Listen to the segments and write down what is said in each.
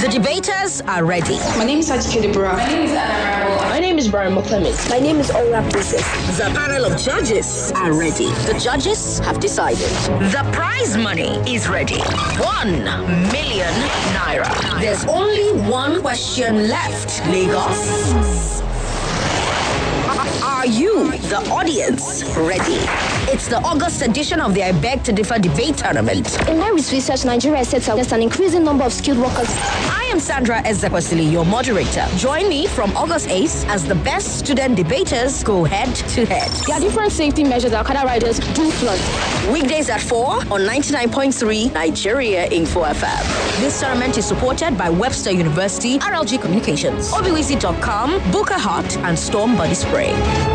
debaters are ready. My name is Sajike Deborah. My name is Anna Rambo. My name is Brian McClement. My name is Ora Princess. The panel of judges are ready. The judges have decided. The prize money is ready. 1 million naira. There's only one question left, Lagos. Are you, the audience, ready? It's the August edition of the I Beg to Differ debate tournament. In Mary's research, Nigeria sets out an increasing number of skilled workers. I am Sandra Ezekwesili, your moderator. Join me from August 8th as the best student debaters go head to head. There are different safety measures that Okada riders do flaunt. Weekdays at 4 on 99.3 Nigeria Info FM. This tournament is supported by Webster University, RLG Communications, obiwizi.com, Booker Hot, and Storm Body Spray.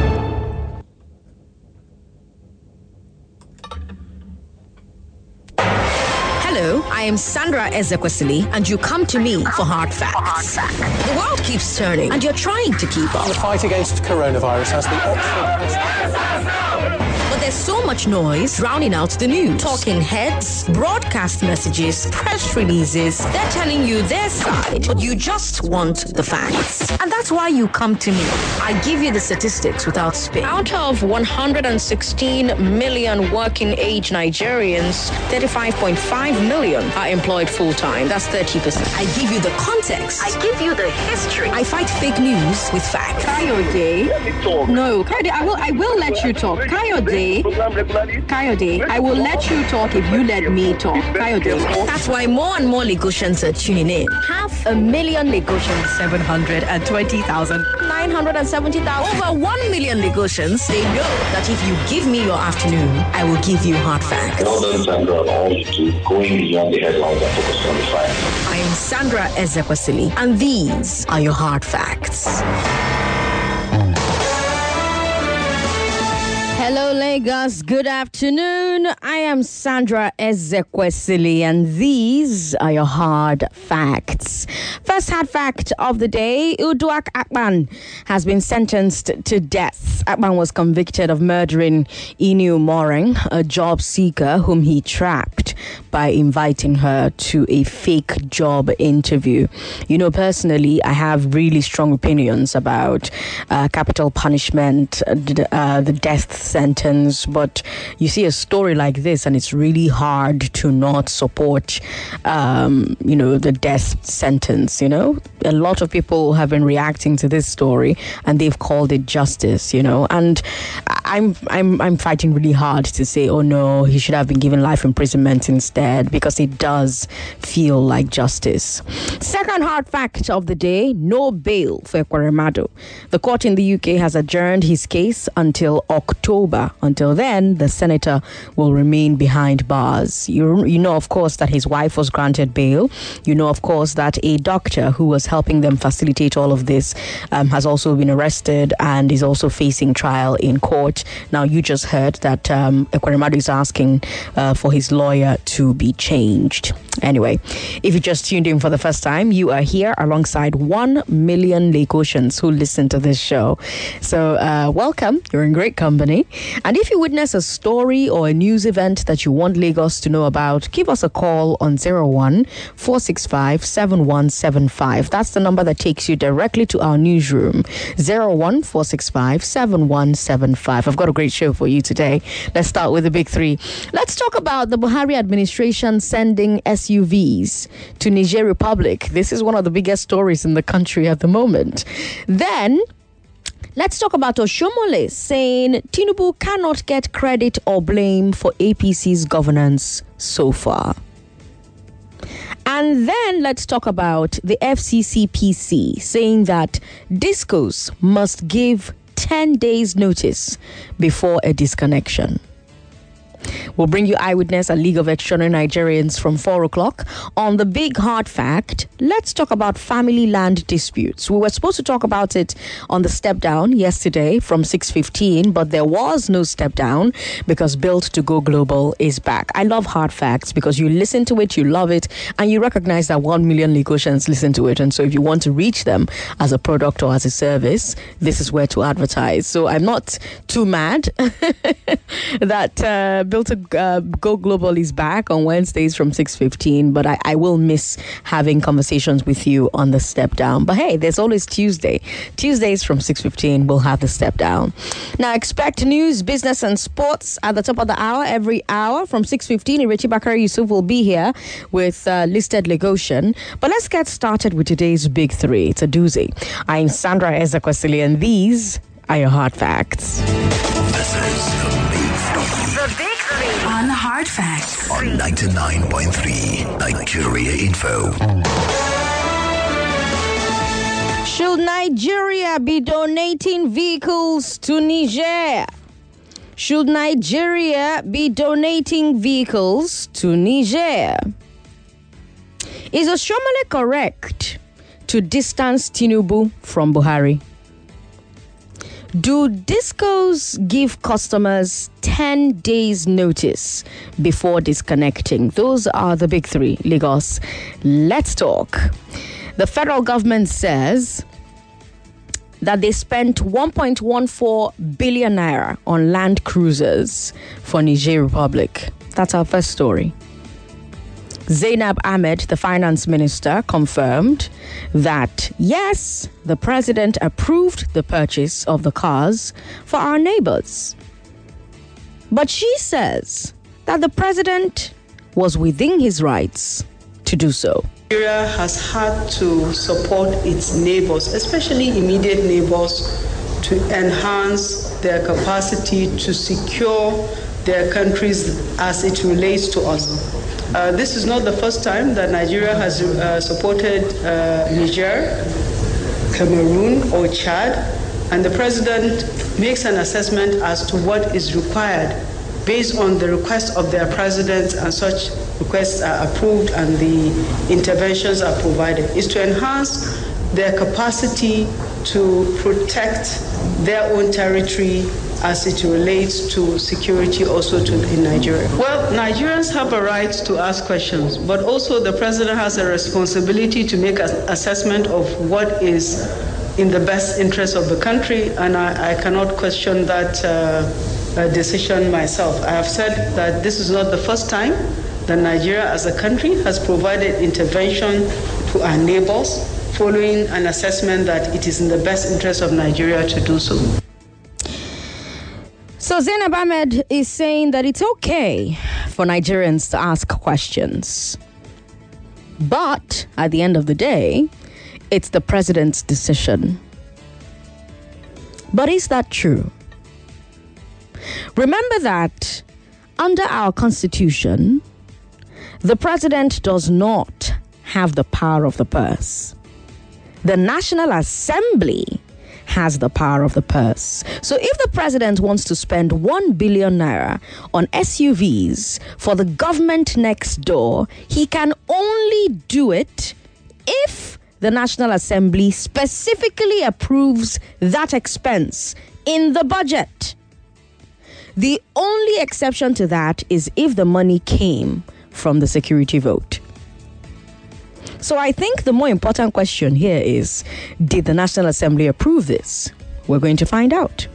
Hello, I am Sandra Ezekwesili, and you come to me for hard facts. The world keeps turning, and you're trying to keep up. The fight against coronavirus has the Oxford... But there's so much noise drowning out the news. Talking heads, broadcast messages, press releases. They're telling you their side, but you just want the facts. And that's why you come to me. I give you the statistics without spin. Out of 116 million working age Nigerians, 35.5 million are employed full-time. That's 30%. I give you the context. I give you the history. I fight fake news with facts. Kayode. No, Kayode, I will let you talk. Kayode, I will let you talk if you let me talk. Kayode. That's why more and more Lagosians are tuning in. 500,000 Lagosians. 720,000. 970,000. Over 1 million Lagosians. They know that if you give me your afternoon, I will give you hard facts. Well done, Sandra, on all you do, going beyond the headlines and focusing on the facts. I am Sandra Ezekwesili, and these are your hard facts. Hello, Lagos. Good afternoon. I am Sandra Ezekwesili, and these are your hard facts. First hard fact of the day, Uduak Akpan has been sentenced to death. Akpan was convicted of murdering Inu Moreng, a job seeker whom he trapped by inviting her to a fake job interview. You know, personally, I have really strong opinions about capital punishment, the death sentence, but you see a story like this and it's really hard to not support the death sentence. A lot of people have been reacting to this story and they've called it justice, and I'm fighting really hard to say, oh no, he should have been given life imprisonment instead, because it does feel like justice. Second hard fact of the day, no bail for Ekweremadu. The court in the UK has adjourned his case until October. Until then, the senator will remain behind bars. You know, of course, that his wife was granted bail. You know, of course, that a doctor who was helping them facilitate all of this has also been arrested and is also facing trial in court. Now, you just heard that Ekweremadu is asking for his lawyer to be changed. Anyway, if you just tuned in for the first time, you are here alongside 1 million Lagosians who listen to this show. So welcome. You're in great company. And if you witness a story or a news event that you want Lagos to know about, give us a call on 01-465-7175. That's the number that takes you directly to our newsroom. 01-465-7175. I've got a great show for you today. Let's start with the big three. Let's talk about the Buhari administration sending SUVs to Niger Republic. This is one of the biggest stories in the country at the moment. Then, let's talk about Oshomole saying Tinubu cannot get credit or blame for APC's governance so far. And then let's talk about the FCCPC saying that discos must give 10 days notice before a disconnection. We'll bring you Eyewitness and League of Extraordinary Nigerians from 4 o'clock. On the big hard fact, let's talk about family land disputes. We were supposed to talk about it on the step down yesterday from 6:15, but there was no step down because Built to Go Global is back. I love hard facts because you listen to it, you love it, and you recognize that 1 million Lagosians listen to it. And so if you want to reach them as a product or as a service, this is where to advertise. So I'm not too mad that Built to Go Global is back on Wednesdays from 6:15, but I will miss having conversations with you on the step down. But hey, there's always Tuesday. Tuesdays from 6:15, we'll have the step down. Now, expect news, business, and sports at the top of the hour every hour from 6:15. Irechi Bakari Yusuf will be here with Listed Legosian. But let's get started with today's Big Three. It's a doozy. I'm Sandra Ezekwesili, and these are your hard facts. This is The Big Three on Hard Facts on 99.3 Nigeria Info. Should Nigeria be donating vehicles to Niger? Should Nigeria be donating vehicles to Niger? Is Oshomole correct to distance Tinubu from Buhari? Do discos give customers 10 days notice before disconnecting? Those are the Big Three. Lagos, let's talk. The federal government says that they spent 1.14 billion naira on land cruisers for Niger Republic. That's our first story. Zainab Ahmed, the finance minister, confirmed that, yes, the president approved the purchase of the cars for our neighbors. But she says that the president was within his rights to do so. Nigeria has had to support its neighbors, especially immediate neighbors, to enhance their capacity to secure their countries as it relates to us. This is not the first time that Nigeria has supported Niger, Cameroon, or Chad, and the president makes an assessment as to what is required based on the request of their president, and such requests are approved and the interventions are provided. Is to enhance their capacity to protect their own territory as it relates to security also in Nigeria. Well, Nigerians have a right to ask questions, but also the president has a responsibility to make an assessment of what is in the best interest of the country, and I cannot question that decision myself. I have said that this is not the first time that Nigeria as a country has provided intervention to our neighbors following an assessment that it is in the best interest of Nigeria to do so. So Zainab Ahmed is saying that it's okay for Nigerians to ask questions. But at the end of the day, it's the president's decision. But is that true? Remember that under our constitution, the president does not have the power of the purse. The National Assembly has the power of the purse. So if the president wants to spend 1 billion naira on SUVs for the government next door, he can only do it if the National Assembly specifically approves that expense in the budget. The only exception to that is if the money came from the security vote. So I think the more important question here is, did the National Assembly approve this? We're going to find out.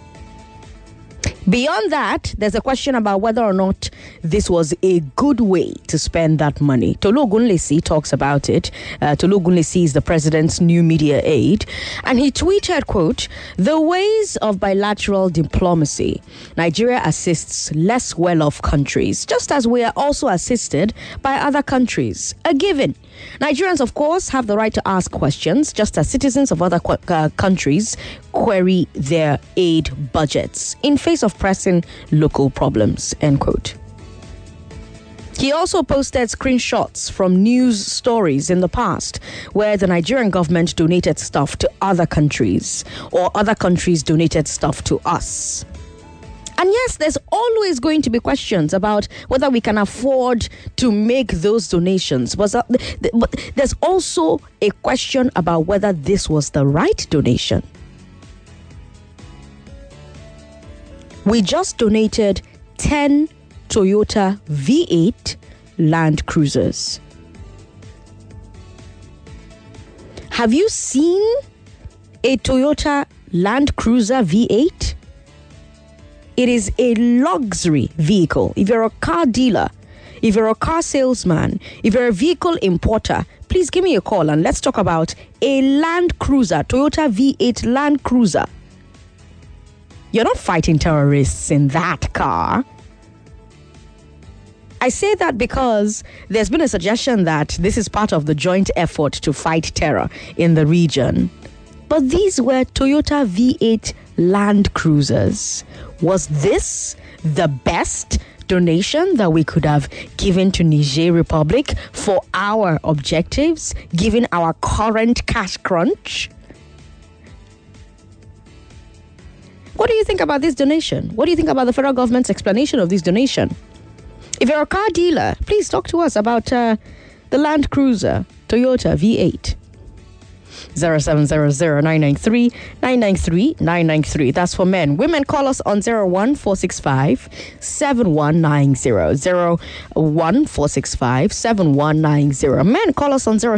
Beyond that, there's a question about whether or not this was a good way to spend that money. Tolu Ogunlesi talks about it. Tolu Ogunlesi is the president's new media aide. And he tweeted, quote, "The ways of bilateral diplomacy. Nigeria assists less well-off countries, just as we are also assisted by other countries. A given. Nigerians, of course, have the right to ask questions, just as citizens of other countries query their aid budgets in face of pressing local problems," end quote. He also posted screenshots from news stories in the past where the Nigerian government donated stuff to other countries or other countries donated stuff to us. And yes, there's always going to be questions about whether we can afford to make those donations. But there's also a question about whether this was the right donation. We just donated 10 Toyota V8 Land Cruisers. Have you seen a Toyota Land Cruiser V8? It is a luxury vehicle. If you're a car dealer, if you're a car salesman, if you're a vehicle importer, please give me a call and let's talk about a Land Cruiser, Toyota V8 Land Cruiser. You're not fighting terrorists in that car. I say that because there's been a suggestion that this is part of the joint effort to fight terror in the region. But these were Toyota V8 Land Cruisers. Was this the best donation that we could have given to Niger Republic for our objectives, given our current cash crunch? What do you think about this donation? What do you think about the federal government's explanation of this donation? If you're a car dealer, please talk to us about the Land Cruiser Toyota V8. 0700-993-993-993. That's for men. Women, call us on 01465-7190. 01465-7190. Men, call us on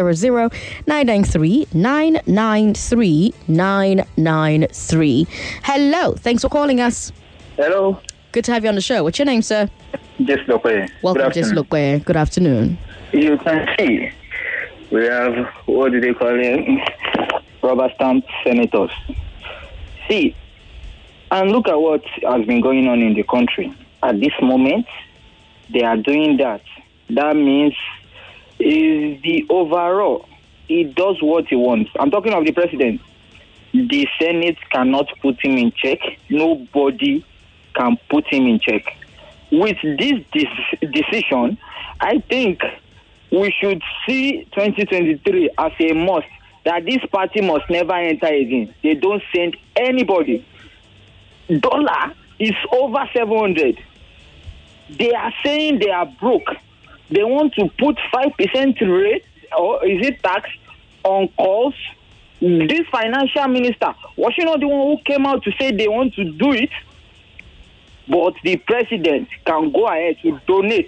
0700-993-993-993. Hello. Thanks for calling us. Hello. Good to have you on the show. What's your name, sir? Just Lokwe. Welcome, Just Lokwe. Good afternoon. You can see we have, what do they call it? Rubber stamp senators. See, and look at what has been going on in the country. At this moment, they are doing that. That means is the overall. He does what he wants. I'm talking of the president. The Senate cannot put him in check. Nobody can put him in check. With this decision, I think we should see 2023 as a must, that this party must never enter again. They don't send anybody. Dollar is over 700. They are saying they are broke. They want to put 5% rate, or is it tax, on calls. This financial minister, was she not the one who came out to say they want to do it? But the president can go ahead to donate.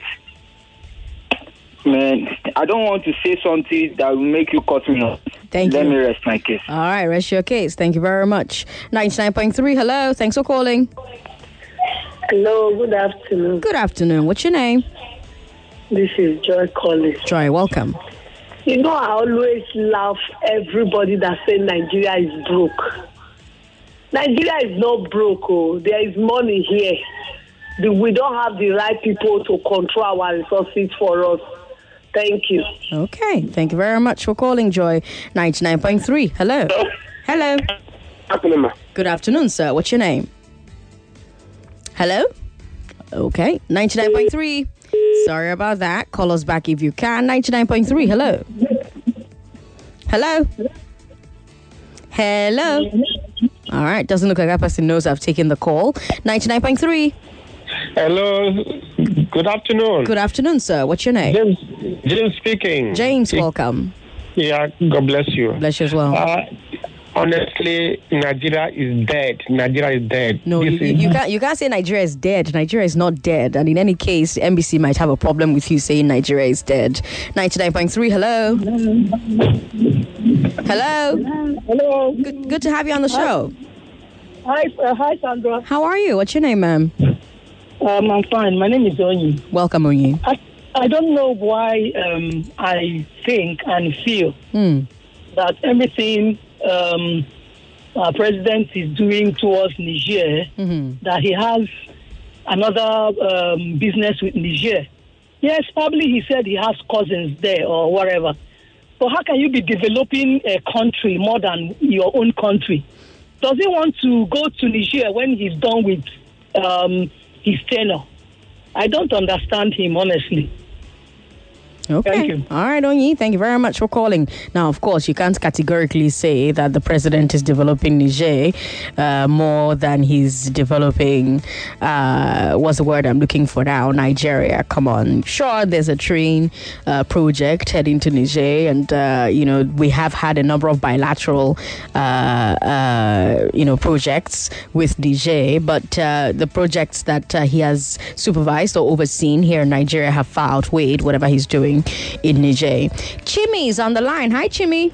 Man, I don't want to say something that will make you cut me off. Thank you. Let me rest my case. All right, rest your case. Thank you very much. 99.3, hello. Thanks for calling. Hello, good afternoon. Good afternoon. What's your name? This is Joy Collins. Joy, welcome. You know, I always laugh everybody that says Nigeria is broke. Nigeria is not broke. Oh. There is money here. We don't have the right people to control our resources for us. Thank you. Okay. Thank you very much for calling, Joy. 99.3. Hello. Hello. Afternoon. Good afternoon, sir. What's your name? Hello? Okay. 99.3. Sorry about that. Call us back if you can. 99.3. Hello. Hello. Hello. All right. Doesn't look like that person knows I've taken the call. 99.3. Hello. Good afternoon. Good afternoon, sir. What's your name? James speaking. James, welcome. Yeah, God bless you. Bless you as well. Honestly, Nigeria is dead. Nigeria is dead. No, you can't say Nigeria is dead. Nigeria is not dead. And in any case, NBC might have a problem with you saying Nigeria is dead. 99.3, hello. Hello. Hello. Good to have you on the show. Hi, Sandra. How are you? What's your name, ma'am? I'm fine. My name is Onyi. Welcome, Onyi. I don't know why I think and feel that everything our president is doing towards Niger, that he has another business with Niger. Yes, probably he said he has cousins there or whatever. But how can you be developing a country more than your own country? Does he want to go to Niger when he's done with his tenure? I don't understand him, honestly. Okay. Thank you. All right, Onyi. Thank you very much for calling. Now, of course, you can't categorically say that the president is developing Niger more than he's developing, what's the word I'm looking for now? Nigeria. Come on. Sure, there's a train project heading to Niger, and, we have had a number of bilateral, projects with Niger, but the projects that he has supervised or overseen here in Nigeria have far outweighed whatever he's doing in Niger. Chimmy is on the line. Hi, Chimmy.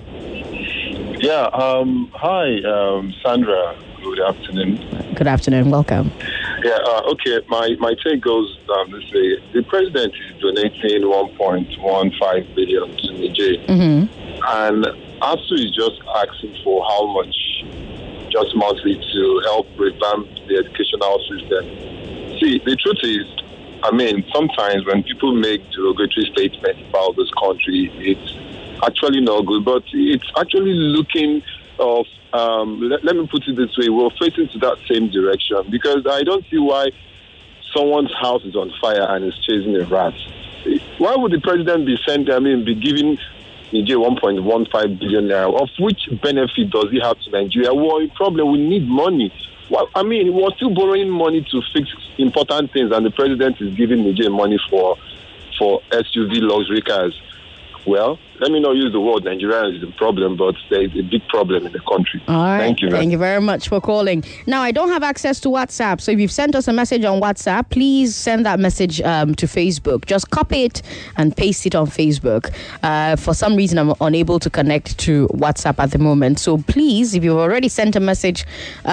Yeah. Hi, Sandra. Good afternoon. Good afternoon. Welcome. Okay. My take goes this way. The president is donating 1.15 billion to Niger, and ASU is just asking for how much, just monthly, to help revamp the educational system. See, the truth is, sometimes when people make derogatory statements about this country, it's actually not good, but it's actually looking of, let me put it this way, we're facing to that same direction, because I don't see why someone's house is on fire and is chasing a rat. Why would the president be be giving Nigeria 1.15 billion naira? Of which benefit does he have to Nigeria? Well, the problem, we need money. Well, we're still borrowing money to fix important things, and the president is giving Nigeria money for SUV luxury cars. Well, let me not use the word Nigeria is the problem, but there is a big problem in the country. All right. Thank you very much for calling. Now, I don't have access to WhatsApp, so if you've sent us a message on WhatsApp, please send that message to Facebook. Just copy it and paste it on Facebook. For some reason, I'm unable to connect to WhatsApp at the moment. So please, if you've already sent a message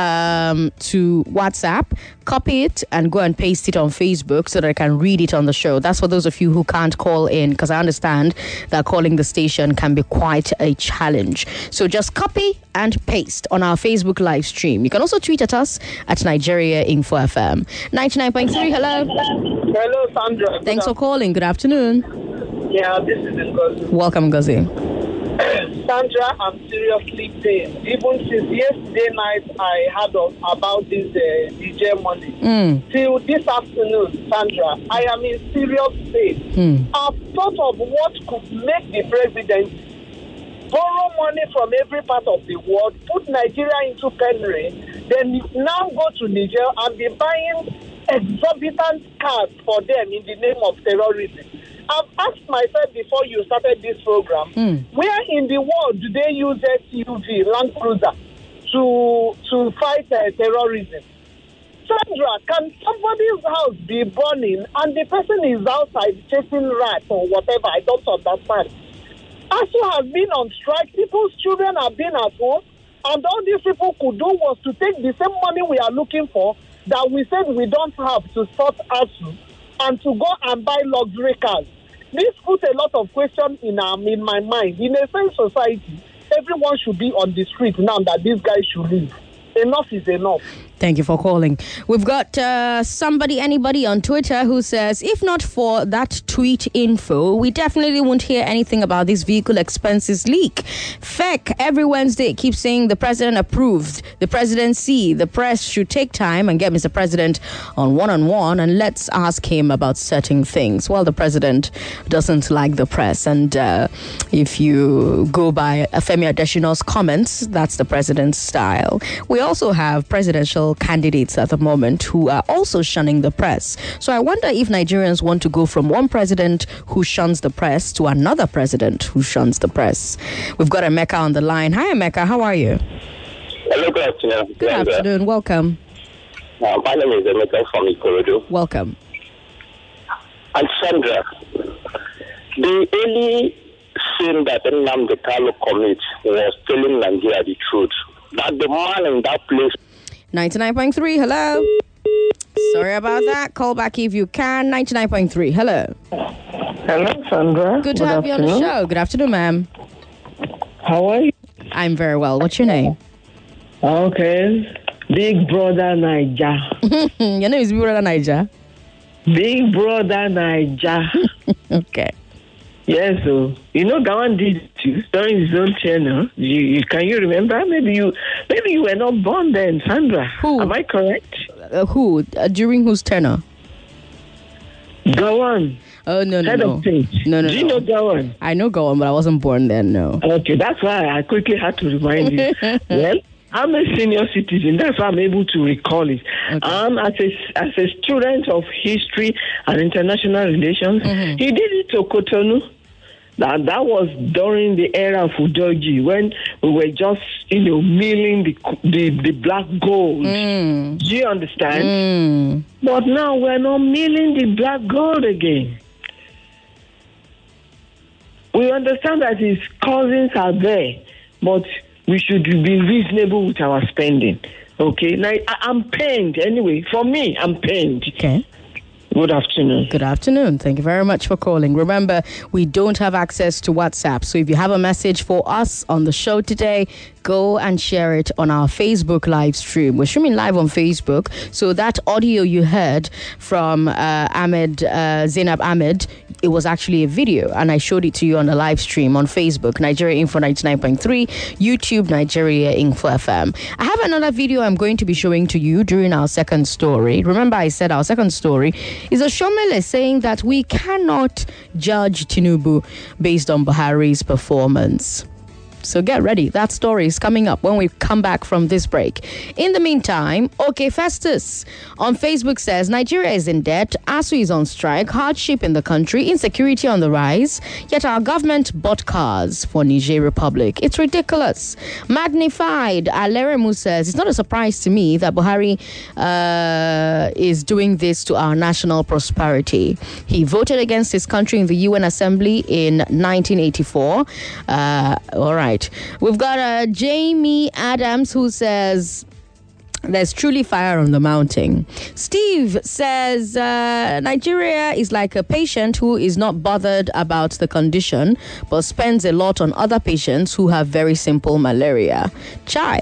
to WhatsApp, copy it and go and paste it on Facebook so that I can read it on the show. That's for those of you who can't call in, because I understand that calling the station can be quite a challenge. So just copy and paste on our Facebook live stream. You can also tweet at us at Nigeria Info FM. 99.3, hello. Hello, Sandra. Thanks for calling. Good afternoon. Yeah, this is Ngozi. Welcome, Ngozi. Sandra, I'm seriously pained. Even since yesterday night, I heard about this DJ money. Till this afternoon, Sandra, I am in serious pain. I've thought of what could make the president borrow money from every part of the world, put Nigeria into penury, then now go to Niger and be buying exorbitant cars for them in the name of terrorism. I've asked myself before you started this program, where in the world do they use SUV, Land Cruiser, to fight terrorism? Sandra, can somebody's house be burning and the person is outside chasing rats or whatever? I don't understand. ASU has been on strike. People's children have been at home. And all these people could do was to take the same money we are looking for that we said we don't have to sort ASU and to go and buy luxury cars. This puts a lot of questions in my mind. In a fair society, everyone should be on the street now that these guys should leave. Enough is enough. Thank you for calling. We've got anybody on Twitter who says, if not for that tweet info, we definitely won't hear anything about this vehicle expenses leak. FEC every Wednesday keeps saying the president approved, the presidency, the press should take time and get Mr. President on one-on-one and let's ask him about certain things. Well, the president doesn't like the press. And if you go by Femi Adesina's comments, that's the president's style. We also have presidential candidates at the moment who are also shunning the press. So I wonder if Nigerians want to go from one president who shuns the press to another president who shuns the press. We've got Emeka on the line. Hi, Emeka. How are you? Hello, good afternoon. Good afternoon. Welcome. My name is Emeka from Ikorodu. Welcome. And Sandra, the only sin that Nnamdi Kanu commits was telling Nigeria the truth. That the man in that place. 99.3, hello. Sorry about that. Call back if you can. 99.3, hello. Hello, Sandra. Good to have you on the show. Good afternoon, ma'am. How are you? I'm very well. What's your name? Okay. Big Brother Niger. Your name is Big Brother Niger? Big Brother Niger. Okay. Yes, so Gawan did it too during his own tenure. Can you remember? Maybe you were not born then, Sandra. Who? Am I correct? Who? During whose tenure? Gawan. Oh no. No. Do you know Gawan? I know Gawan, but I wasn't born then. No. Okay, that's why I quickly had to remind you. Well, I'm a senior citizen. That's why I'm able to recall it. Okay. As a student of history and international relations, he did it to Cotonou. That was during the era of Udoji, when we were just, milling the black gold. Do you understand? But now we're not milling the black gold again. We understand that his cousins are there, but we should be reasonable with our spending. Okay, now I'm pained. Anyway, for me, I'm pained. Okay. Good afternoon. Good afternoon. Thank you very much for calling. Remember, we don't have access to WhatsApp. So if you have a message for us on the show today, go and share it on our Facebook live stream. We're streaming live on Facebook. So that audio you heard from Zainab Ahmed, it was actually a video, and I showed it to you on the live stream on Facebook, Nigeria Info 99.3, YouTube, Nigeria Info FM. I have another video I'm going to be showing to you during our second story. Remember, I said our second story is Oshomole saying that we cannot judge Tinubu based on Buhari's performance. So get ready. That story is coming up when we come back from this break. In the meantime, OK Festus on Facebook says Nigeria is in debt, ASU is on strike, hardship in the country, insecurity on the rise, yet our government bought cars for Niger Republic. It's ridiculous. Magnified, Aleremu says it's not a surprise to me that Buhari is doing this to our national prosperity. He voted against his country in the UN Assembly in 1984. All right. We've got Jamie Adams who says there's truly fire on the mountain. Steve says Nigeria is like a patient who is not bothered about the condition but spends a lot on other patients who have very simple malaria. Chai.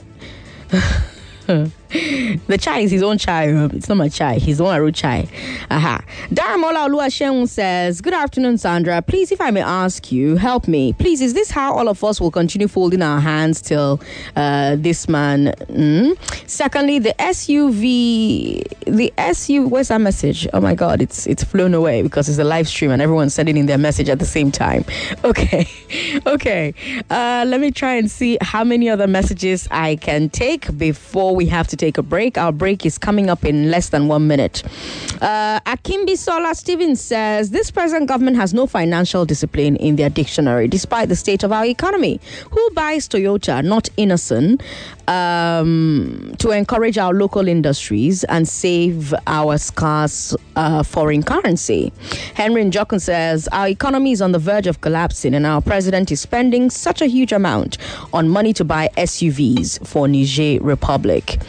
The chai is his own chai. It's not my chai. His own Aru chai. Aha. Daramola Oluwaseun says, good afternoon, Sandra. Please, if I may ask you, help me. Please, is this how all of us will continue folding our hands till this man? Secondly, the SUV, where's that message? Oh my God, it's flown away because it's a live stream and everyone's sending in their message at the same time. Okay. Let me try and see how many other messages I can take before we have to take a break. Our break is coming up in less than 1 minute. Akimbi Sola Stevens says this present government has no financial discipline in their dictionary despite the state of our economy. Who buys Toyota, not Innocent, to encourage our local industries and save our scarce foreign currency? Henry Njokun says our economy is on the verge of collapsing and our president is spending such a huge amount on money to buy SUVs for Niger Republic.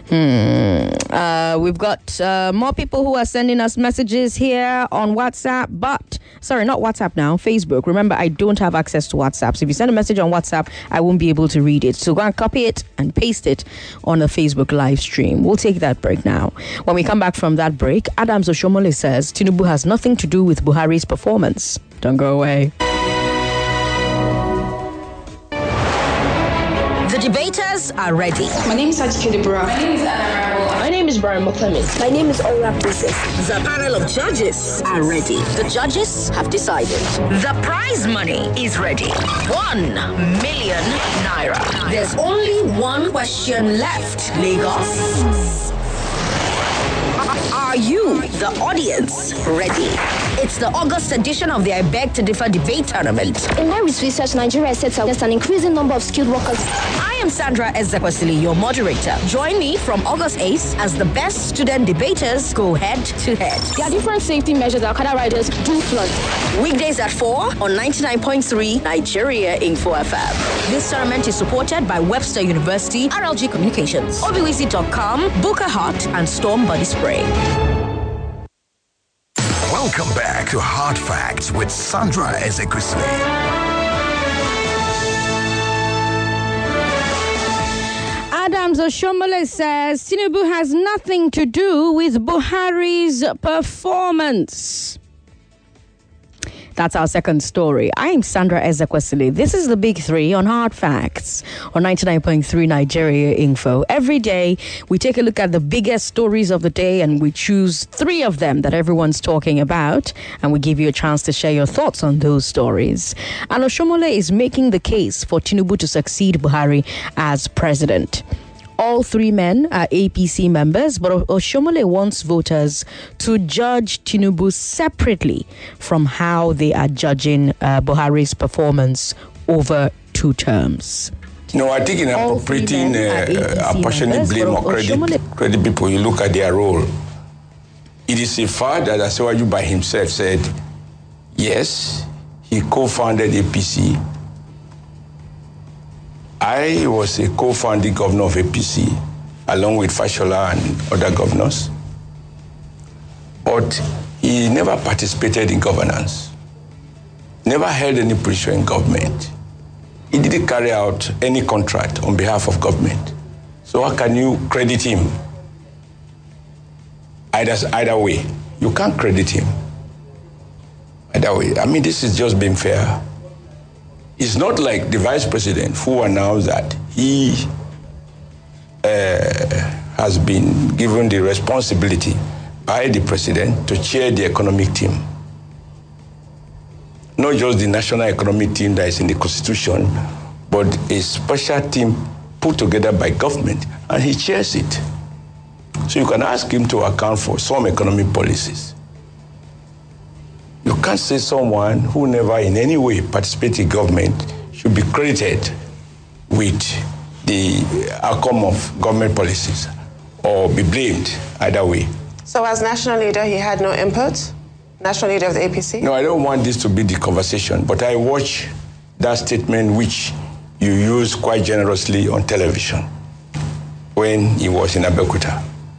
We've got more people who are sending us messages here on WhatsApp, but not WhatsApp now, Facebook. Remember, I don't have access to WhatsApp. So if you send a message on WhatsApp, I won't be able to read it. So go and copy it and paste it on the Facebook live stream. We'll take that break now. When we come back from that break, Adams Oshomole says Tinubu has nothing to do with Buhari's performance. Don't go away. The debaters are ready. My name is Sajikede Burak. My name is Anna. My name is Brian Clement. My name is Ora Princess. The panel of judges are ready. The judges have decided. The prize money is ready. 1 million naira. There's only one question left, Lagos. Are you, the audience, ready? It's the August edition of the I Beg to Differ debate tournament. In Mary's research, Nigeria sets out an increasing number of skilled workers. I am Sandra Ezekwesili, your moderator. Join me from August 8th as the best student debaters go head to head. There are different safety measures that Okada riders do flaunt. Weekdays at 4 on 99.3 Nigeria Info FM. This tournament is supported by Webster University, RLG Communications, Obiwisi.com, Booker Hot, and Storm Body Spray. Welcome back to Hard Facts with Sandra Ezekwesili. Adams Oshomole says Tinubu has nothing to do with Buhari's performance. That's our second story. I'm Sandra Ezekwesili. This is the Big Three on Hard Facts on 99.3 Nigeria Info. Every day, we take a look at the biggest stories of the day and we choose 3 of them that everyone's talking about, and we give you a chance to share your thoughts on those stories. And Oshomole is making the case for Tinubu to succeed Buhari as president. All 3 men are APC members, but Oshomole wants voters to judge Tinubu separately from how they are judging Buhari's performance over 2 terms. No, I think in appropriating apportioning blame or credit people, you look at their role. It is a fact that Asiwaju by himself said, yes, he co-founded APC. I was a co-founding governor of APC. along with Fashola and other governors. But he never participated in governance, never held any position in government. He didn't carry out any contract on behalf of government. So how can you credit him? Either way, you can't credit him. Either way, I mean, this is just being fair. It's not like the vice president who announced that he has been given the responsibility by the president to chair the economic team. Not just the national economic team that is in the constitution, but a special team put together by government, and he chairs it. So you can ask him to account for some economic policies. You can't say someone who never in any way participated in government should be credited with the outcome of government policies or be blamed either way. So as national leader, he had no input? National leader of the APC? No, I don't want this to be the conversation, but I watch that statement which you used quite generously on television when he was in Abeokuta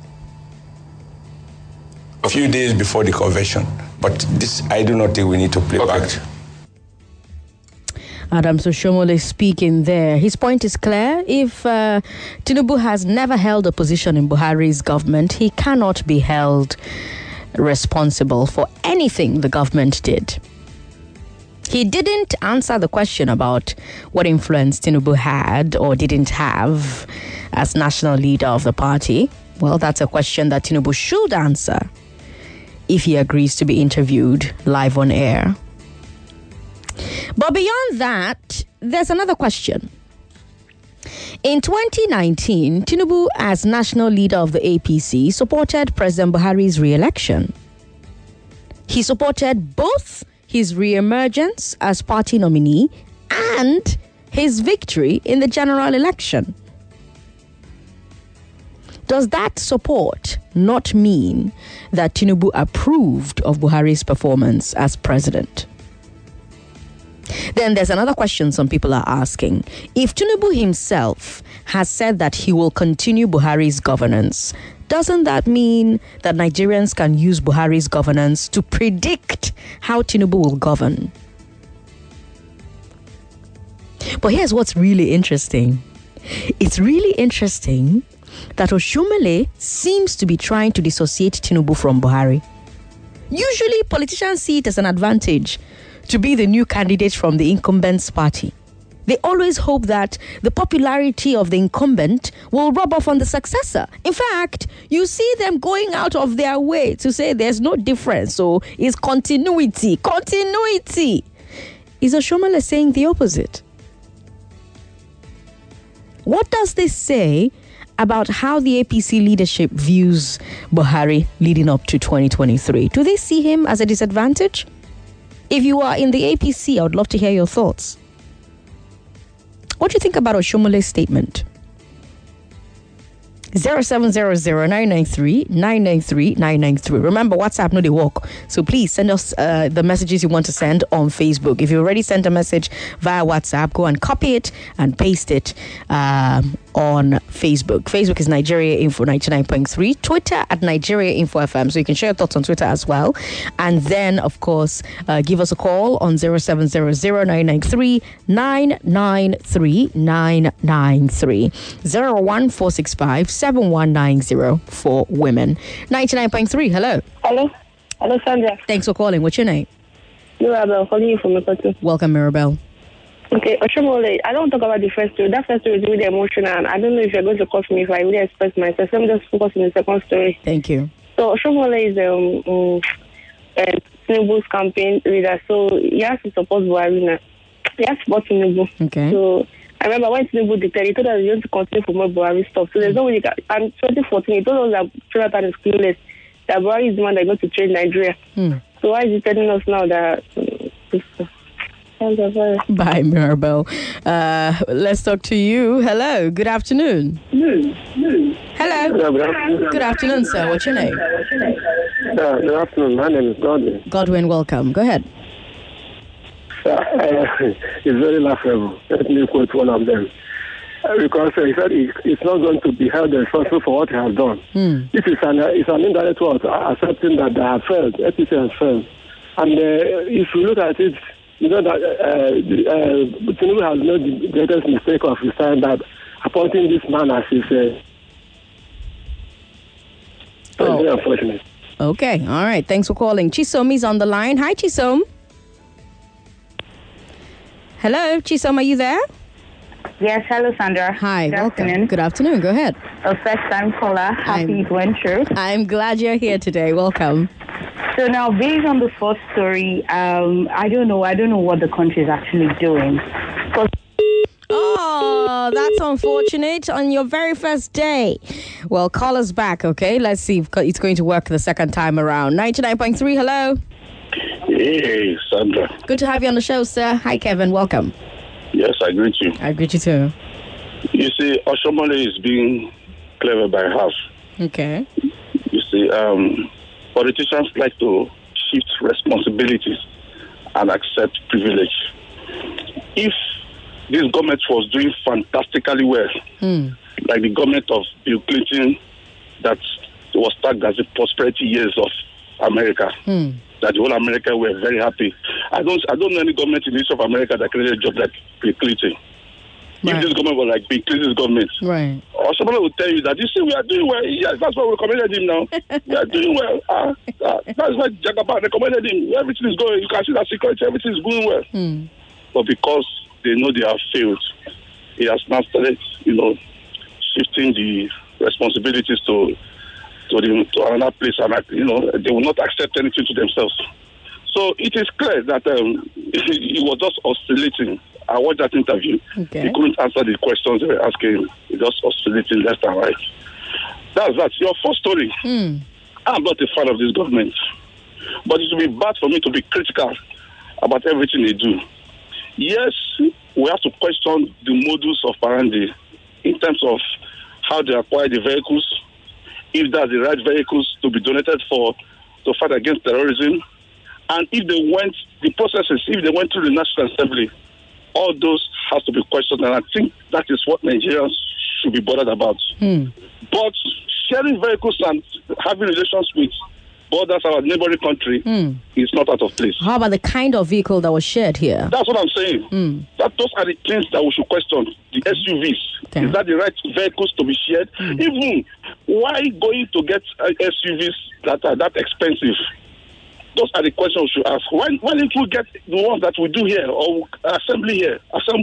a few days before the convention. But this, I do not think we need to play back. Adams Oshiomhole speaking there. His point is clear. If Tinubu has never held a position in Buhari's government, he cannot be held responsible for anything the government did. He didn't answer the question about what influence Tinubu had or didn't have as national leader of the party. Well, that's a question that Tinubu should answer if he agrees to be interviewed live on air. But beyond that, there's another question. In 2019, Tinubu, as national leader of the APC, supported President Buhari's re-election. He supported both his re-emergence as party nominee and his victory in the general election. Does that support not mean that Tinubu approved of Buhari's performance as president? Then there's another question some people are asking. If Tinubu himself has said that he will continue Buhari's governance, doesn't that mean that Nigerians can use Buhari's governance to predict how Tinubu will govern? But here's what's really interesting. It's really interesting that Oshiomhole seems to be trying to dissociate Tinubu from Buhari. Usually, politicians see it as an advantage to be the new candidate from the incumbent's party. They always hope that the popularity of the incumbent will rub off on the successor. In fact, you see them going out of their way to say there's no difference, so it's continuity. Continuity! Is Oshiomhole saying the opposite? What does this say about how the APC leadership views Buhari leading up to 2023? Do they see him as a disadvantage? If you are in the APC, I would love to hear your thoughts. What do you think about Oshiomhole's statement? 0700-993-993-993. Remember, WhatsApp, no, they work. So please send us the messages you want to send on Facebook. If you already sent a message via WhatsApp, go and copy it and paste it on Facebook. Facebook is Nigeria Info 99.3. Twitter at Nigeria Info FM. So you can share your thoughts on Twitter as well. And then, of course, give us a call on 0700-993-993-993. 01465-7190 for women. 99.3, hello. Hello, Sandra. Thanks for calling. What's your name? Mirabel, calling you from Mekoto. Welcome, Mirabel. Okay, Oshiomhole, I don't talk about the first story. That first story is really emotional, and I don't know if you're going to cut me if I really express myself. So I'm just focusing on the second story. Thank you. So Oshiomhole is Tinubu's campaign leader, so he has to support Buhari now. He has to support Tinubu. Okay. So I remember when Tinubu declared, he told us he wants to continue for more Buhari stuff. So there's no way you can. And 2014, he told us that Jonathan is clueless, that Buhari is the one that's going to trade Nigeria. So why is he telling us now that? Bye, Mirabel. Let's talk to you. Hello. Good afternoon. Hello. Good afternoon, sir. What's your name? Good afternoon. My name is Godwin. Godwin, welcome. Go ahead. It's very laughable. Let me quote one of them. Because he said it's not going to be held responsible for what he has done. This is an indirect way of accepting that they have failed. APC has failed. And if you look at it, you know that Tinubu has made the greatest mistake of his time by appointing this man as his. Very unfortunate. Okay, all right. Thanks for calling. Chisom is on the line. Hi, Chisom. Hello, Chisom, are you there? Yes, hello, Sandra. Hi, Good welcome. afternoon. Good afternoon. Go ahead. A first-time caller. Happy it went through. I'm glad you're here today. Welcome. So now, based on the first story, I don't know what the country is actually doing. Oh, that's unfortunate on your very first day. Well, call us back, okay? Let's see if it's going to work the second time around. 99.3, hello. Hey, Sandra. Good to have you on the show, sir. Hi, Kevin. Welcome. Yes, I greet you. I greet you too. You see, Oshomole is being clever by half. Okay. You see, politicians like to shift responsibilities and accept privilege. If this government was doing fantastically well, like the government of Bill Clinton that was tagged as the prosperity years of America, that the whole America were very happy. I don't know any government in the history of America that created a job like Bill Clinton. Right. If this government was like Bill Clinton's government, right? Or somebody will tell you that you see we are doing well. Yes, that's why we recommended him now. We are doing well. That's why Jagaba recommended him. Everything is going. You can see that security, everything is going well. But because they know they have failed, he has now started, shifting the responsibilities to another place, and they will not accept anything to themselves. So it is clear that he was just oscillating. I watched that interview. Okay. He couldn't answer the questions they were asking him. He just oscillating left and right. That's that. Your first story. I'm not a fan of this government, but it would be bad for me to be critical about everything they do. Yes, we have to question the modus operandi in terms of how they acquire the vehicles, if that's the right vehicles to be donated to fight against terrorism, and if they went through the National Assembly. All those has to be questioned, and I think that is what Nigerians should be bothered about. But sharing vehicles and having relations with borders of our neighboring country is not out of place. How about the kind of vehicle that was shared here? That's what I'm saying. Those are the things that we should question. The SUVs. Okay. Is that the right vehicles to be shared? Even why going to get SUVs that are that expensive? Those are the questions we should ask. Why didn't we get the ones that we do here or assemble here?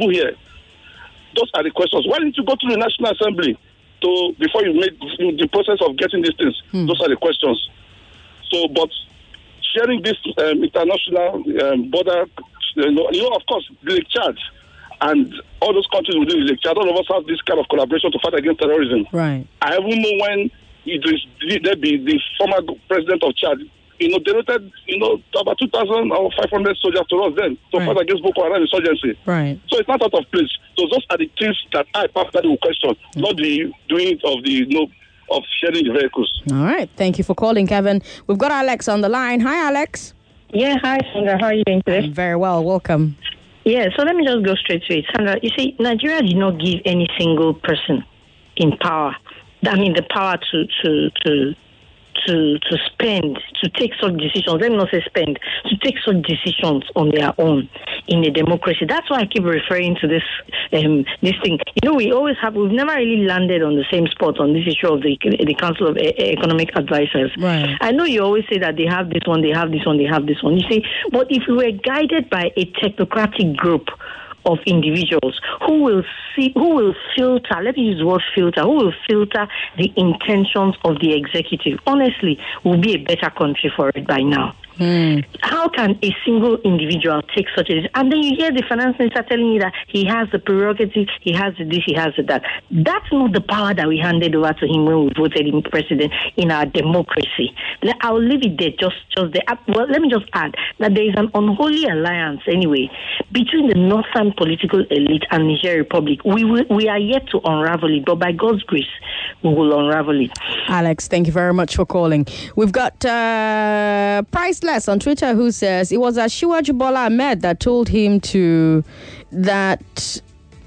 Those are the questions. Why didn't you go to the National Assembly before you made the process of getting these things? Those are the questions. So, but sharing this international border, of course, Lake Chad and all those countries within Lake Chad, all of us have this kind of collaboration to fight against terrorism. Right. I even know when the former president of Chad, they noted, about 2,000 or 500 soldiers to us then to fight against Boko Haram insurgency. Right. So it's not out of place. So those are the things that I personally will question, not the doing of sharing the vehicles. All right. Thank you for calling, Kevin. We've got Alex on the line. Hi, Alex. Yeah, hi, Sandra. How are you doing today? I'm very well. Welcome. Yeah, so let me just go straight to it. Sandra, you see, Nigeria did not give any single person in power, the power to spend, to take such decisions, let me not say spend, to take such decisions on their own in a democracy. That's why I keep referring to this thing. We've never really landed on the same spot on this issue of the Council of Economic Advisors. Right. I know you always say that they have this one, they have this one, they have this one. You see, but if we were guided by a technocratic group of individuals who will filter, let me use the word filter, who will filter the intentions of the executive, honestly, we'll be a better country for it by now. How can a single individual take such a... And then you hear the finance minister telling you that he has the prerogative, he has this, he has that. That's not the power that we handed over to him when we voted him president in our democracy. I'll leave it there, just there. Well, let me just add that there is an unholy alliance, anyway, between the northern political elite and Niger Republic. We are yet to unravel it, but by God's grace, we will unravel it. Alex, thank you very much for calling. We've got Priceless on Twitter who says it was Asiwaju Bola Ahmed that told him to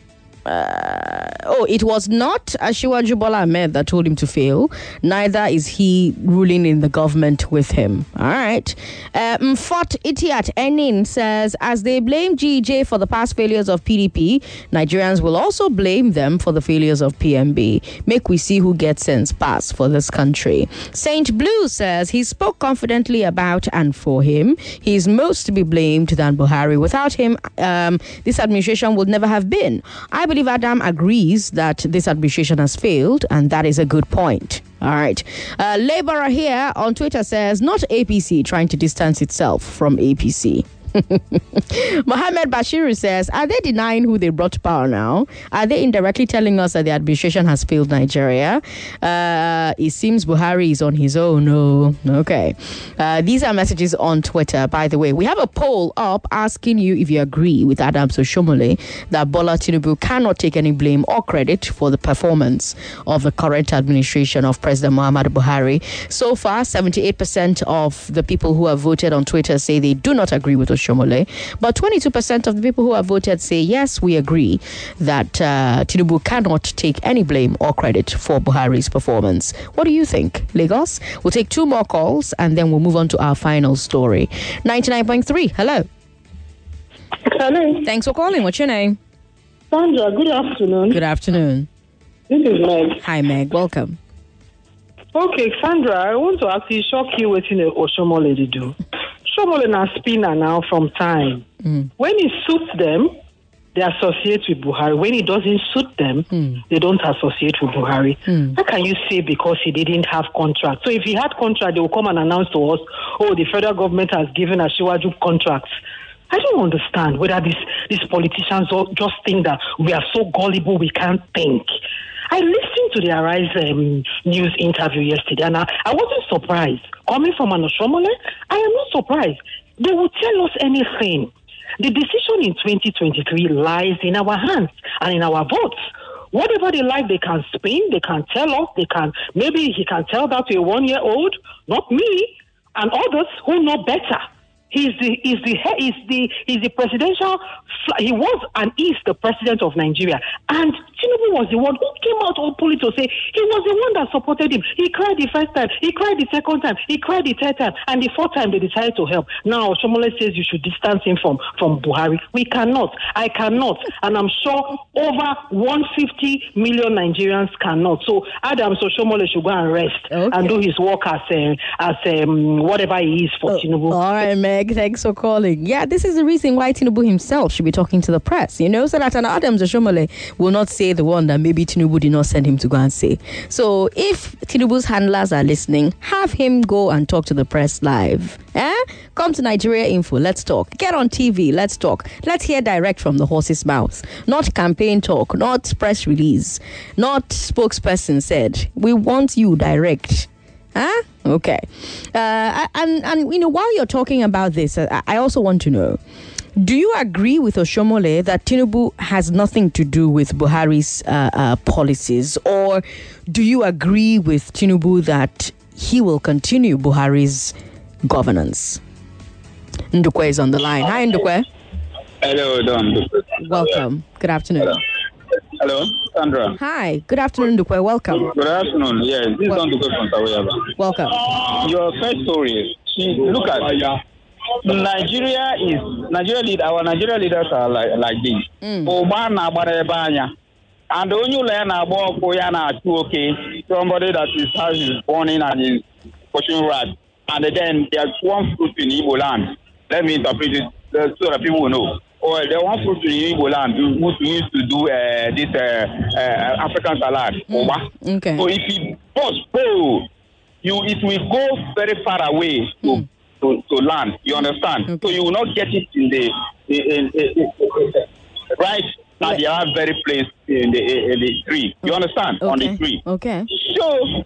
It was not Asiwaju Bola Ahmed that told him to fail. Neither is he ruling in the government with him. All right. Mfot Itiat Enin says, as they blame GJ for the past failures of PDP, Nigerians will also blame them for the failures of PMB. Make we see who gets sense pass for this country. Saint Blue says he spoke confidently about and for him. He is most to be blamed than Buhari. Without him, this administration would never have been. I believe Adam agrees that this administration has failed, and that is a good point. All right. Laborer here on Twitter says, not APC trying to distance itself from APC. Mohammed Bashiru says, are they denying who they brought to power now? Are they indirectly telling us that the administration has failed Nigeria? It seems Buhari is on his own. No. Okay. These are messages on Twitter, by the way. We have a poll up asking you if you agree with Adams Oshomole that Bola Tinubu cannot take any blame or credit for the performance of the current administration of President Muhammadu Buhari. So far, 78% of the people who have voted on Twitter say they do not agree with Oshomole. But 22% of the people who have voted say, yes, we agree that Tinubu cannot take any blame or credit for Buhari's performance. What do you think, Lagos? We'll take 2 more calls and then we'll move on to our final story. 99.3, hello. Hello. Thanks for calling. What's your name? Sandra, good afternoon. Good afternoon. This is Meg. Hi, Meg. Welcome. Okay, Sandra, I want to actually shock you what Oshomole they do. Oshomole na spinner now from time. When it suits them, they associate with Buhari. When it doesn't suit them, they don't associate with Buhari. How can you say because he didn't have contract? So if he had contract, they will come and announce to us, oh, the federal government has given Asiwaju contracts. I don't understand whether these politicians just think that we are so gullible we can't think. I listened to the Arise news interview yesterday, and I wasn't surprised. Coming from an Oshomole, I am not surprised. They will tell us anything. The decision in 2023 lies in our hands and in our votes. Whatever they like, they can spin, they can tell us, maybe he can tell that to a 1-year-old, not me, and others who know better. He's the presidential. He was and is the president of Nigeria. And Tinubu was the one who came out openly to say he was the one that supported him. He cried the first time. He cried the second time. He cried the third time. And the fourth time they decided to help. Now Oshomole says you should distance him from Buhari. We cannot. I cannot. And I'm sure over 150 million Nigerians cannot. So Adams Oshomole should go and rest and do his work as whatever he is for Tinubu. All right, Meg. Thanks for calling. Yeah, this is the reason why Tinubu himself should be talking to the press, so that an Adams Oshomole will not say the one that maybe Tinubu did not send him to go and say. So if Tinubu's handlers are listening, have him go and talk to the press live. Come to Nigeria Info, let's talk. Get on TV, let's talk. Let's hear direct from the horse's mouth. Not campaign talk, not press release, not spokesperson said. We want you direct. Okay. And while you're talking about this, I also want to know, do you agree with Oshomole that Tinubu has nothing to do with Buhari's policies? Or do you agree with Tinubu that he will continue Buhari's governance? Ndukwe is on the line. Hi, Ndukwe. Hello, Don. Welcome. Good afternoon. Hello, Sandra. Hi. Good afternoon, Ndukwe. Welcome. Good afternoon. Yes, this is Don Ndukwe from Tawayaba. Welcome. Your first story. Look at Nigeria lead. Our Nigeria leaders are like this. Obama Barebanya. And the only land about Koyana okay, somebody that is born in and is pushing rat. And then there's one fruit in Igbo land. Let me interpret it so that people will know. Or the one fruit in Igbo land who used to do this African salad. Okay. So if it goes, it will go very far away to land. You understand? Okay. So you will not get it in the right at the other very place in the tree. You understand? Okay. On the tree. Okay. So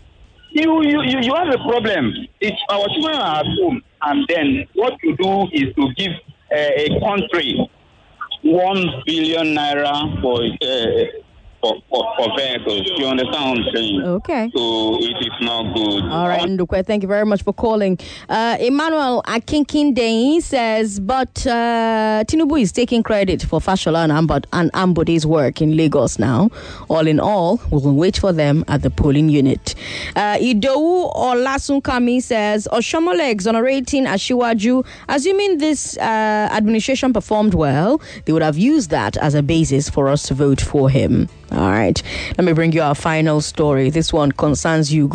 you have a problem. It's our children are at home, and then what you do is to give a country 1 billion naira for for vehicles. You understand what I'm saying? Okay. So it is not good. All right, Ndukwe, thank you very much for calling. Emmanuel Akinkinde says, but Tinubu is taking credit for Fashola and Ambode's work in Lagos now. All in all, we will wait for them at the polling unit. Idowu Olasunkami says, Oshomole exonerating Ashiwaju, assuming this administration performed well, they would have used that as a basis for us to vote for him. All right, let me bring you our final story. This one concerns you.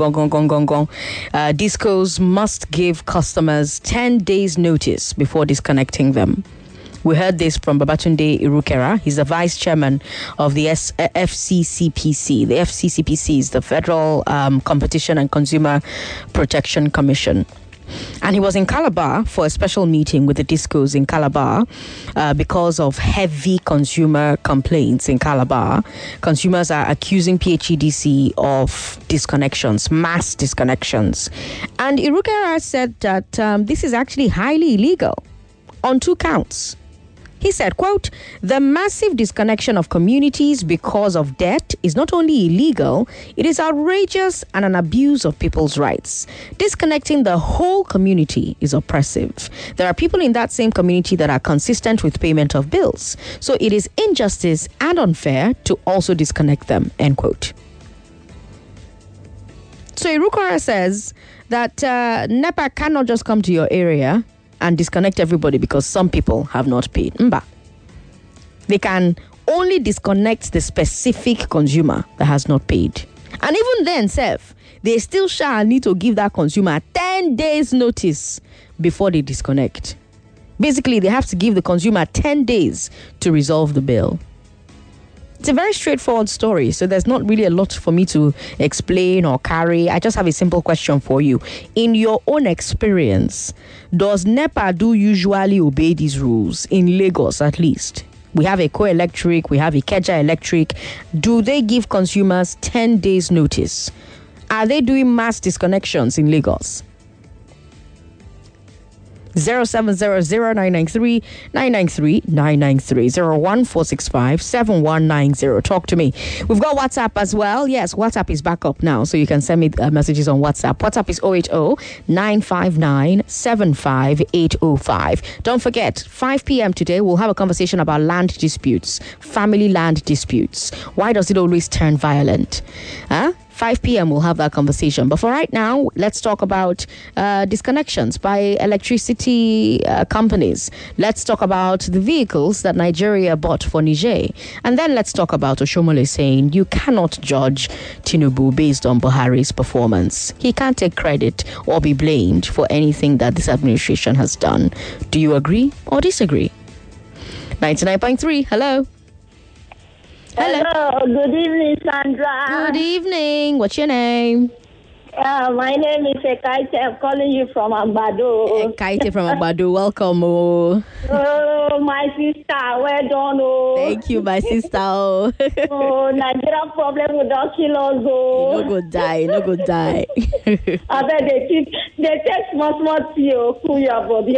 Discos must give customers 10 days notice before disconnecting them. We heard this from Babatunde Irukera. He's the vice chairman of the FCCPC. The FCCPC is the Federal Competition and Consumer Protection Commission. And he was in Calabar for a special meeting with the discos in Calabar because of heavy consumer complaints in Calabar. Consumers are accusing PHEDC of disconnections, mass disconnections. And Irukera said that this is actually highly illegal on 2 counts. He said, quote, the massive disconnection of communities because of debt is not only illegal, it is outrageous and an abuse of people's rights. Disconnecting the whole community is oppressive. There are people in that same community that are consistent with payment of bills. So it is injustice and unfair to also disconnect them, end quote. So Irukara says that NEPA cannot just come to your area and disconnect everybody because some people have not paid. They can only disconnect the specific consumer that has not paid. And even then, they still shall need to give that consumer 10 days notice before they disconnect. Basically, they have to give the consumer 10 days to resolve the bill. It's a very straightforward story, so there's not really a lot for me to explain or carry. I just have a simple question for you. In your own experience, does NEPA usually obey these rules, in Lagos at least? We have Eko Electric, we have Ikeja Electric. Do they give consumers 10 days notice? Are they doing mass disconnections in Lagos? 0700-993-993 01465-7190. Talk to me. We've got WhatsApp as well. Yes, WhatsApp is back up now, so you can send me messages on WhatsApp. WhatsApp is 080-959-75805. Don't forget, 5 p.m. today, we'll have a conversation about land disputes, family land disputes. Why does it always turn violent? 5 p.m. we'll have that conversation. But for right now, let's talk about disconnections by electricity companies. Let's talk about the vehicles that Nigeria bought for Niger. And then let's talk about Oshomole saying you cannot judge Tinubu based on Buhari's performance. He can't take credit or be blamed for anything that this administration has done. Do you agree or disagree? 99.3, hello. Hello, good evening, Sandra. Good evening. What's your name? My name is Ekaite. I'm calling you from Agbado. Ekaite from Agbado. Welcome. Oh, my sister. Well done. Oh. Thank you, my sister. Oh, Nigerian problem will not kill us. Oh. No go die. No go die. I bet they take small tea. Cool your body.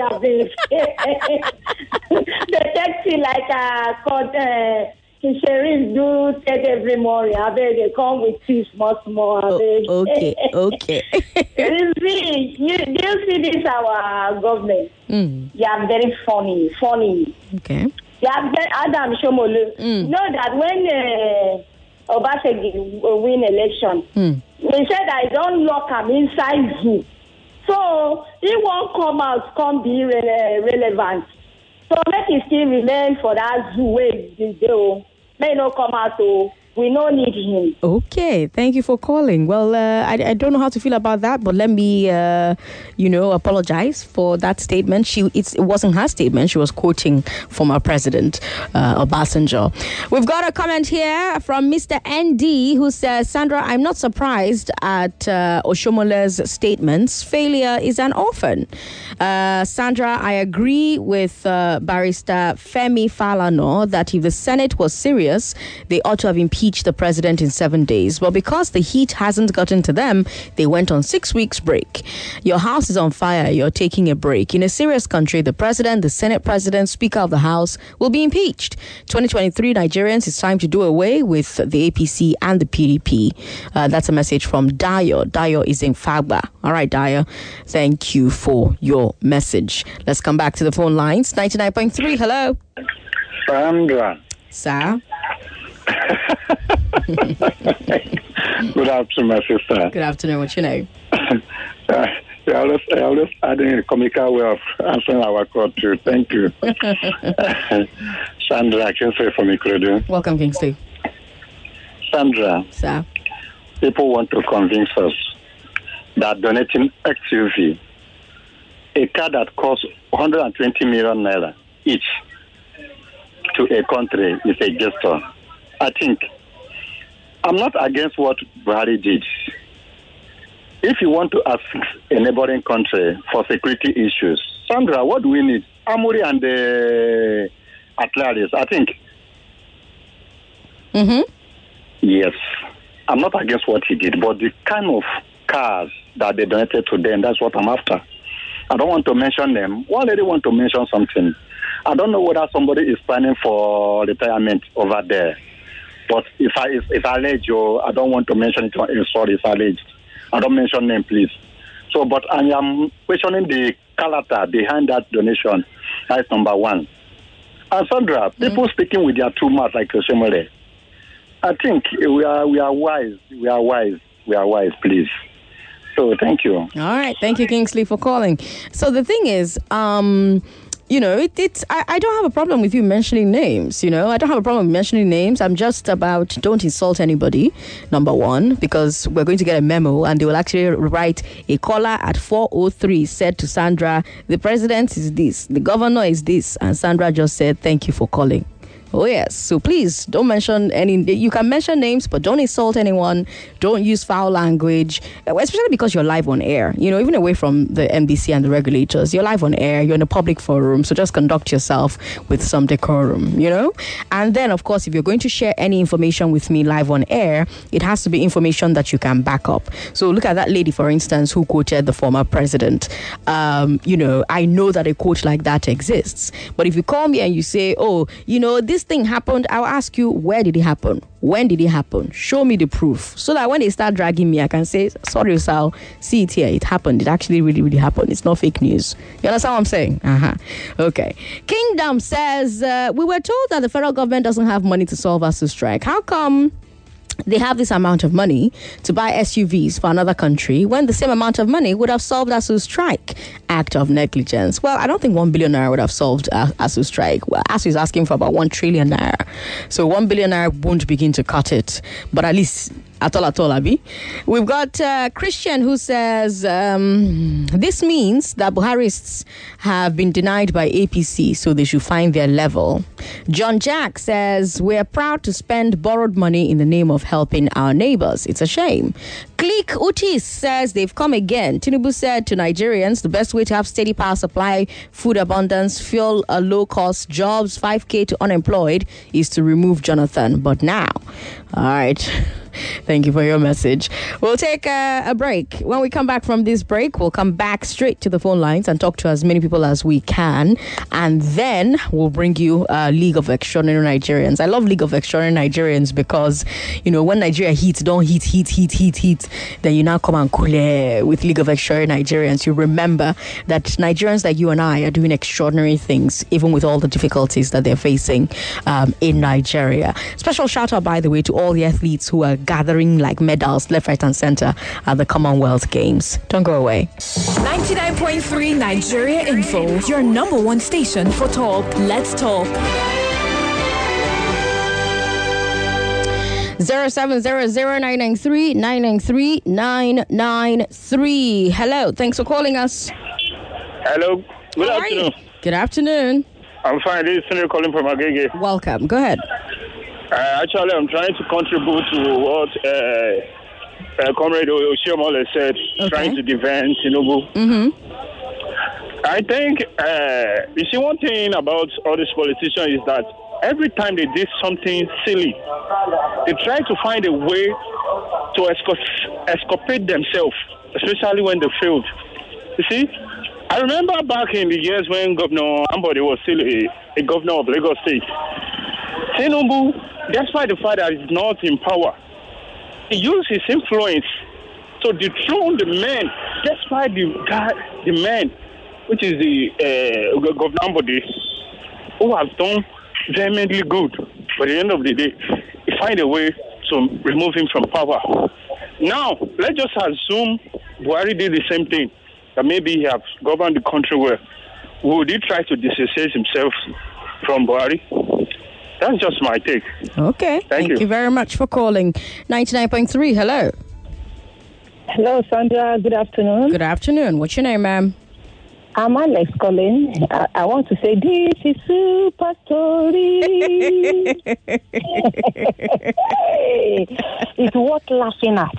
They take tea like called. The sheriff do take every morning. I bet they come with tea small. Okay. Do you see this our government? They are very funny. Okay. They are Adam Shomolu. You know that when Obaseki win election, they said I don't lock him inside zoo. So he won't come out, be relevant. So let it still remain for that zoo where they do. May not come out, so we don't need him. Okay, thank you for calling. Well, I don't know how to feel about that, but let me, apologize for that statement. It wasn't her statement. She was quoting from our president, Obasanjo. We've got a comment here from Mr. ND who says, Sandra, I'm not surprised at Oshomole's statements. Failure is an orphan. Sandra, I agree with Barrister Femi Falana that if the Senate was serious, they ought to have impeached impeach the president in 7 days. But because the heat hasn't gotten to them, they went on 6 weeks break. Your house is on fire. You're taking a break. In a serious country, the president, the Senate president, Speaker of the House will be impeached. 2023 Nigerians, it's time to do away with the APC and the PDP. That's a message from Dayo. Dayo is in Fagba. All right, Dayo. Thank you for your message. Let's come back to the phone lines. 99.3, hello. Sandra. Sir. Good afternoon, my sister. Good afternoon. What's your name? I always adding a comical way of answering our call too. Thank you. Sandra, Kingsley from Ikorodu. Welcome, Kingsley. Sandra. Sir. People want to convince us that donating XUV, a car that costs 120 million naira each, to a country is a gesture. I think I'm not against what Buhari did. If you want to assist a neighboring country for security issues, Sandra, what do we need? Amuri and Atlaris, I think. Yes. I'm not against what he did, but the kind of cars that they donated to them, that's what I'm after. I don't want to mention them. One lady want to mention something. I don't know whether somebody is planning for retirement over there. But if I allege you, I don't want to mention it. Sorry, if I alleged. I don't mention name, please. So, but I am questioning the character behind that donation. That's number one. And Sandra, people speaking with their two mouths like Oshomole. I think we are wise. We are wise, please. So, thank you. All right. Thank you, Kingsley, for calling. So, the thing is, you know, I don't have a problem with you mentioning names, you know. I don't have a problem with mentioning names. I'm just about don't insult anybody, number one, because we're going to get a memo and they will actually write a caller at 403 said to Sandra, the president is this, the governor is this, and Sandra just said, thank you for calling. Oh, yes. So please don't mention any. You can mention names, but don't insult anyone. Don't use foul language, especially because you're live on air. You know, even away from the MDC and the regulators, you're live on air. You're in a public forum. So just conduct yourself with some decorum, you know. And then, of course, if you're going to share any information with me live on air, it has to be information that you can back up. So look at that lady, for instance, who quoted the former president. You know, I know that a quote like that exists. But if you call me and you say, oh, you know, this thing happened, I'll ask you, where did it happen? When did it happen? Show me the proof. So that when they start dragging me, I can say, sorry, Sal, see it here. It happened. It actually really, really happened. It's not fake news. You understand what I'm saying? Okay. Kingdom says, we were told that the federal government doesn't have money to solve ASUU strike. How come they have this amount of money to buy SUVs for another country when the same amount of money would have solved ASUU strike? Act of negligence. Well, I don't think 1 billion naira would have solved ASUU strike. Well, ASUU is asking for about 1 trillion naira. So 1 billion naira won't begin to cut it. But at least at all, Abi. We've got Christian who says, this means that Buharists have been denied by APC, so they should find their level. John Jack says, we're proud to spend borrowed money in the name of helping our neighbors. It's a shame. Click Utis says they've come again. Tinubu said to Nigerians, the best way to have steady power supply, food abundance, fuel, low cost, jobs, 5K to unemployed is to remove Jonathan. But now, all right. Thank you for your message. We'll take a break. When we come back from this break, we'll come back straight to the phone lines and talk to as many people as we can. And then we'll bring you League of Extraordinary Nigerians. I love League of Extraordinary Nigerians because, you know, when Nigeria heats, don't heat, then you now come and cool with League of Extraordinary Nigerians. You remember that Nigerians like you and I are doing extraordinary things, even with all the difficulties that they're facing in Nigeria. Special shout out, by the way, to all the athletes who are gathering like medals left, right and center at the Commonwealth Games. Don't go away. 99.3 Nigeria Info, your number one station for talk. Let's talk. 0700-993-993. Hello, thanks for calling us. Hello, good afternoon. Good afternoon. I'm fine. This is Senator calling from Agege. Welcome. Go ahead. Actually, I'm trying to contribute to what Comrade Oshiomhole said, trying to defend Tinubu. I think, you see, one thing about all these politicians is that every time they did something silly, they try to find a way to exculpate themselves, especially when they failed. You see, I remember back in the years when Governor Ambode was still a governor of Lagos State. Tinubu, despite the fact that he's not in power, he used his influence to dethrone the men, despite the men, which is the Governor Ambode, who have done vehemently good. But at the end of the day, he find a way to remove him from power. Now, let's just assume Buhari did the same thing, that maybe he has governed the country well. Would he try to disassociate himself from Buhari? That's just my take. Okay. Thank you very much for calling. 99.3, hello. Hello, Sandra. Good afternoon. Good afternoon. What's your name, ma'am? I'm Alex calling. I want to say this is Super Story. It's worth laughing at.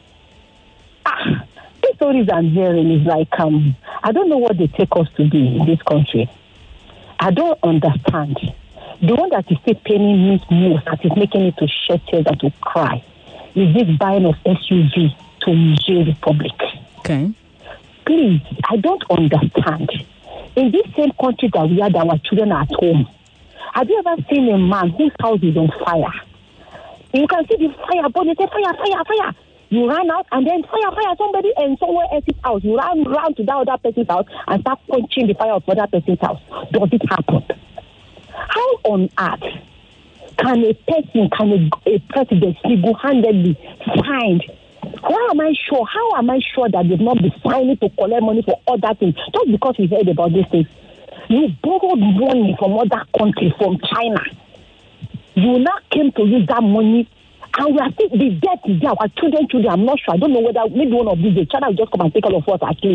These stories I'm hearing is like, I don't know what they take us to be in this country. I don't understand. The one that is still paining me most, that is making me to shed tears and to cry, is this buying of SUV to Niger Republic. Okay. Please, I don't understand. In this same country that we had our children at home, have you ever seen a man whose house is on fire? You can see the fire, but they say fire. You run out and then fire, somebody and somewhere else's house. You run to that other person's house and start quenching the fire of other person's house. Does it happen? How on earth can a president single-handedly find? How am I sure that they've not been signing to collect money for other things just because we heard about these things? You borrowed money from other countries, from China. You now came to use that money, and we are still, the debt is there. Our children, I'm not sure. I don't know whether maybe one of these days China will just come and take all of us actually.